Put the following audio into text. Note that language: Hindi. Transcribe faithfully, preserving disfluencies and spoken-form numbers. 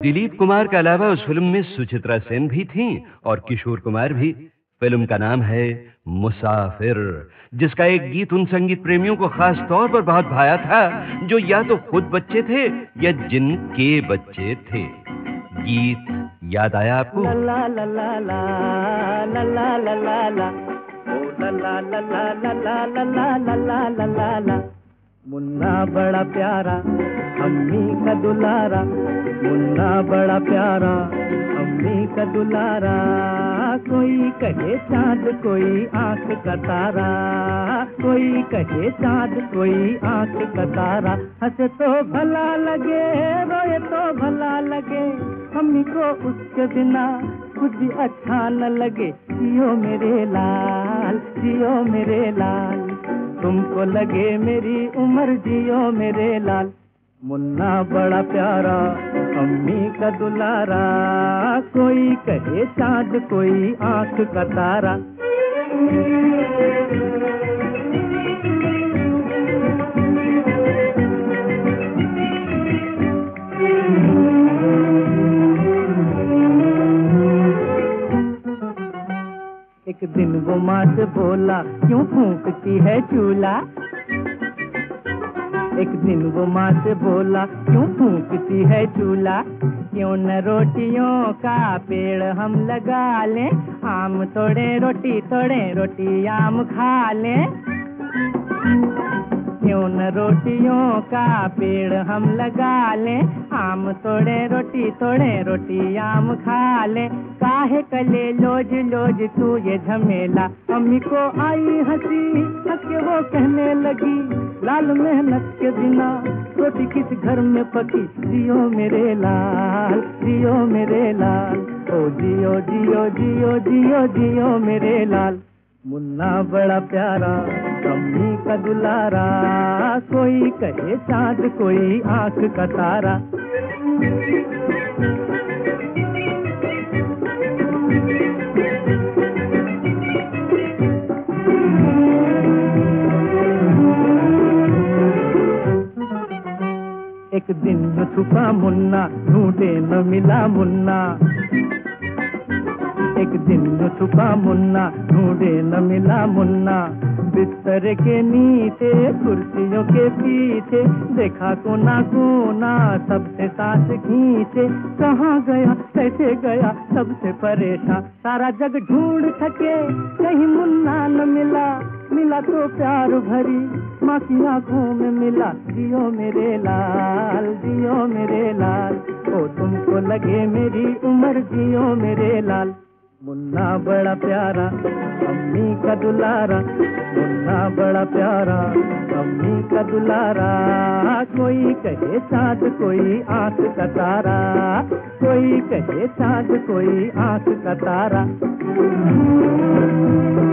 दिलीप कुमार के अलावा उस फिल्म में सुचित्रा सेन भी थीं और किशोर कुमार भी। फिल्म का नाम है मुसाफिर, जिसका एक गीत उन संगीत प्रेमियों को खास तौर पर बहुत भाया था जो या तो खुद बच्चे थे या जिनके बच्चे थे। गीत याद आया आपको? ला ला ला ला ला ला ला ला ला ओ ला ला ला ला ला ला ला ला ला ला ला ला। मुन्ना बड़ा प्यारा अम्मी का दुलारा, मुन्ना बड़ा प्यारा अम्मी का दुलारा। कोई कहे चांद कोई आंख का तारा, कोई कहे चांद कोई आंख का तारा। हंसे तो भला लगे रोए तो भला लगे, अम्मी को उसके बिना कुछ भी अच्छा न लगे। जियो मेरे लाल जियो मेरे लाल, तुमको लगे मेरी उम्र जियो मेरे लाल। मुन्ना बड़ा प्यारा अम्मी का दुलारा, कोई कहे चांद कोई आंख का तारा। एक दिन वो माँ से बोला क्यों फूंकती है चूल्हा। एक दिन वो माँ से बोला क्यों फूंकती है चूल्हा। क्यों न रोटियों का पेड़ हम लगा लें, आम तोड़े रोटी तोड़े रोटी आम खा लें। क्यों न रोटियों का पेड़ हम लगा लें, आम तोड़े रोटी तोड़े रोटी आम खा लें। काहे कले लोज लोज तू ये झमेला। अम्मी को आई हंसी हंस के वो कहने लगी, लाल मेहनत के बिना रोटी किस घर में पकी। जियो मेरे लाल जियो मेरे लाल, ओ जियो जियो जियो जियो जियो मेरे लाल। मुन्ना बड़ा प्यारा अम्मी का दुलारा, कोई कहे चांद कोई आंख का तारा। एक दिन न छुपा मुन्ना ढूंढे न मिला मुन्ना। एक दिन न छुपा मुन्ना ढूंढे न मिला मुन्ना। बिस्तर के नीचे कुर्सियों के पीछे देखा कोना कोना सबसे सांस खींचे। कहाँ गया कैसे गया सबसे परेशान, सारा जग ढूंढ थके कहीं मुन्ना न मिला। मिला तो प्यार भरी माँ की आंखों में मिला। जियो मेरे लाल जियो मेरे लाल, ओ तुमको लगे मेरी उम्र जियो मेरे लाल। मुन्ना बड़ा प्यारा अम्मी का दुलारा, मुन्ना बड़ा प्यारा अम्मी का दुलारा। कोई कहे चांद कोई आंख का तारा, कोई कहे चांद कोई आंख का तारा।